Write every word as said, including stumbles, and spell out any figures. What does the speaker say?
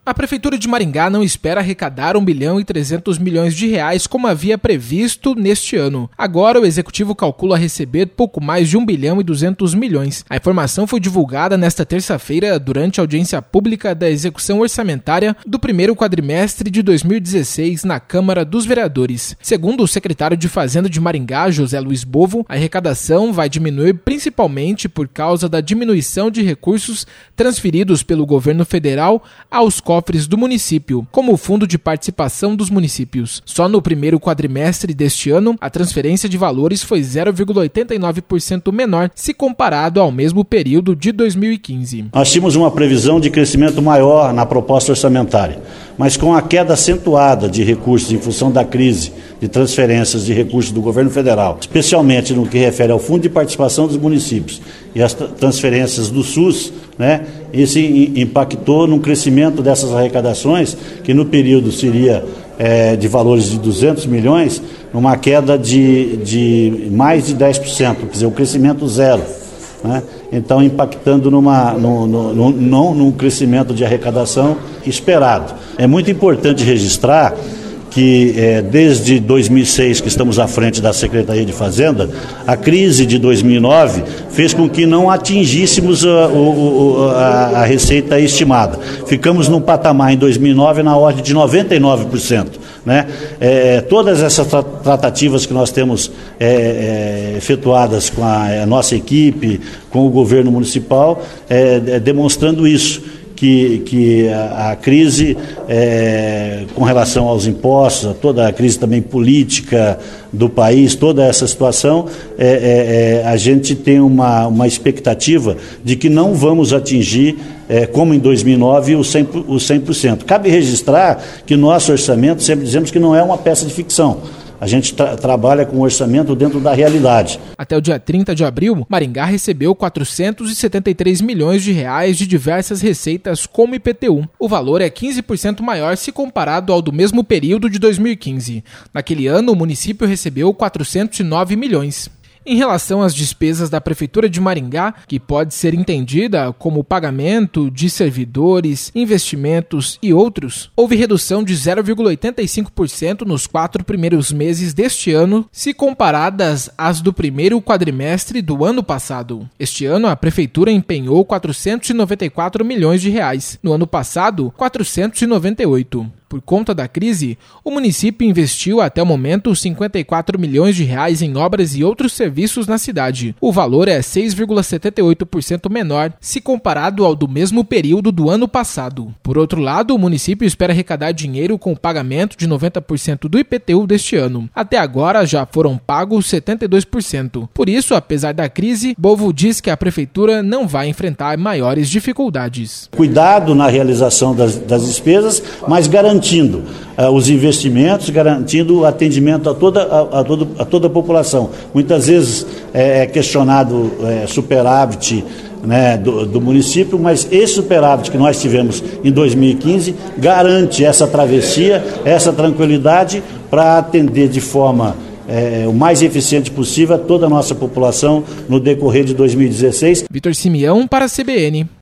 A Prefeitura de Maringá não espera arrecadar um bilhão e trezentos milhões de reais como havia previsto neste ano. Agora o Executivo calcula receber pouco mais de um bilhão e duzentos milhões. A informação foi divulgada nesta terça-feira durante a audiência pública da execução orçamentária do primeiro quadrimestre de dois mil e dezesseis na Câmara dos Vereadores. Segundo o secretário de Fazenda de Maringá, José Luiz Bovo, a arrecadação vai diminuir principalmente por causa da diminuição de recursos transferidos pelo governo federal aos cofres do município, como o Fundo de Participação dos Municípios. Só no primeiro quadrimestre deste ano, a transferência de valores foi zero vírgula oitenta e nove por cento menor se comparado ao mesmo período de dois mil e quinze. Nós tínhamos uma previsão de crescimento maior na proposta orçamentária, mas com a queda acentuada de recursos em função da crise de transferências de recursos do governo federal, especialmente no que refere ao Fundo de Participação dos Municípios e as transferências do SUS, né, isso impactou no crescimento dessas arrecadações, que no período seria é, de valores de duzentos milhões, numa queda de, de mais de dez por cento, quer dizer, o crescimento zero. Né? Então, impactando numa, no, no, no, não num crescimento de arrecadação esperado. É muito importante registrar que é, desde dois mil e seis que estamos à frente da Secretaria de Fazenda, a crise de dois mil e nove fez com que não atingíssemos a, a, a receita estimada. Ficamos num patamar em dois mil e nove na ordem de noventa e nove por cento. Né? É, todas essas tra- tratativas que nós temos é, é, efetuadas com a, a nossa equipe, com o governo municipal, é, é, demonstrando isso. Que, que a, a crise é, com relação aos impostos, toda a crise também política do país, toda essa situação, é, é, é, a gente tem uma, uma expectativa de que não vamos atingir, é, como em dois mil e nove, o cem por cento. Cabe registrar que nosso orçamento, sempre dizemos que não é uma peça de ficção. A gente tra- trabalha com o orçamento dentro da realidade. Até o dia trinta de abril, Maringá recebeu quatrocentos e setenta e três milhões de reais de diversas receitas como I P T U. O valor é quinze por cento maior se comparado ao do mesmo período de dois mil e quinze. Naquele ano, o município recebeu quatrocentos e nove milhões. Em relação às despesas da Prefeitura de Maringá, que pode ser entendida como pagamento de servidores, investimentos e outros, houve redução de zero vírgula oitenta e cinco por cento nos quatro primeiros meses deste ano, se comparadas às do primeiro quadrimestre do ano passado. Este ano, a Prefeitura empenhou quatrocentos e noventa e quatro milhões de reais. No ano passado, quatrocentos e noventa e oito. Por conta da crise, o município investiu até o momento cinquenta e quatro milhões de reais em obras e outros serviços na cidade. O valor é seis vírgula setenta e oito por cento menor se comparado ao do mesmo período do ano passado. Por outro lado, o município espera arrecadar dinheiro com o pagamento de noventa por cento do I P T U deste ano. Até agora já foram pagos setenta e dois por cento. Por isso, apesar da crise, Bovo diz que a prefeitura não vai enfrentar maiores dificuldades. Cuidado na realização das, das despesas, mas garantindo garantindo uh, os investimentos, garantindo o atendimento a toda a, a, todo, a toda a população. Muitas vezes é, é questionado é, superávit, né, do, do município, mas esse superávit que nós tivemos em dois mil e quinze garante essa travessia, essa tranquilidade para atender de forma É, o mais eficiente possível a toda a nossa população no decorrer de dois mil e dezesseis. Vitor Simeão para a C B N.